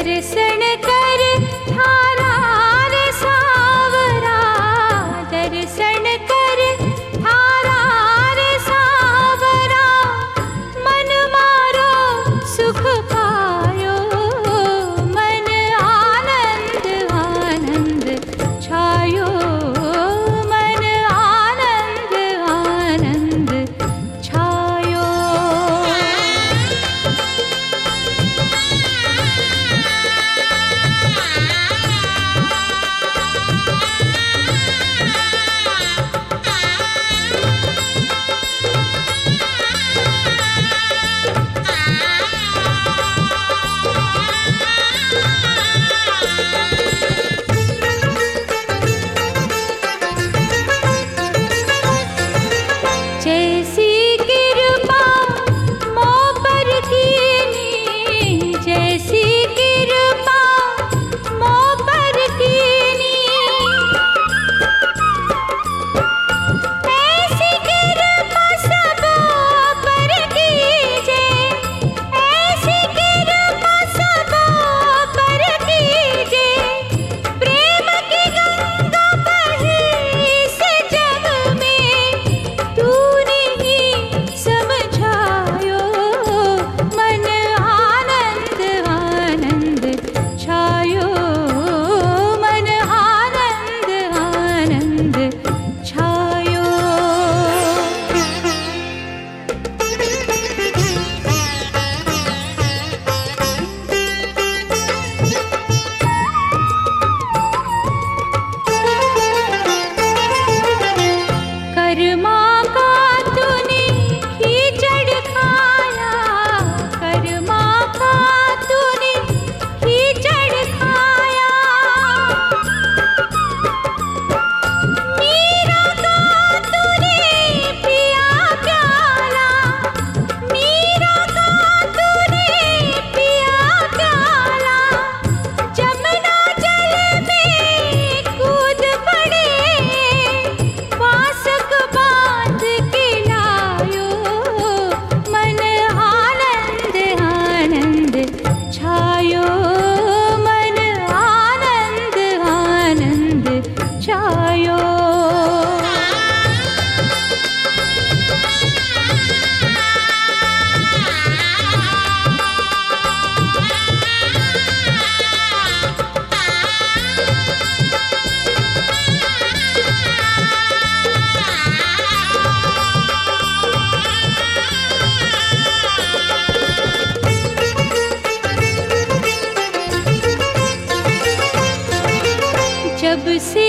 दर्शन कर थारा रे सावरा, दर्शन कर थारा रे सावरा, मन मारो सुख पायो, मन आनंद आनंद छायो, मन आनंद आनंद छायो। जैसी कृपा मो पर कीनी, जैसी कृपा मो पर कीनी, ऐसी कृपा सब पर कीजे, ऐसी कृपा सब पर कीजे। प्रेम की गंगा बही इस जग में, तूने ही समझायो, मन आनंद आनंद छायो, मन आनंद आनंद छायो। कर्मा का तूने कीचड़ खाया, कर्मा का तूने कीचड़ खाया, मीरा का तूने पिया प्याला, मीरा का तूने पिया प्याला, जमुना जल में कूद पड़े, वासक बांध के लायो, मन आनंद आनंद छायो, मन आनंद आनंद छायो। जब से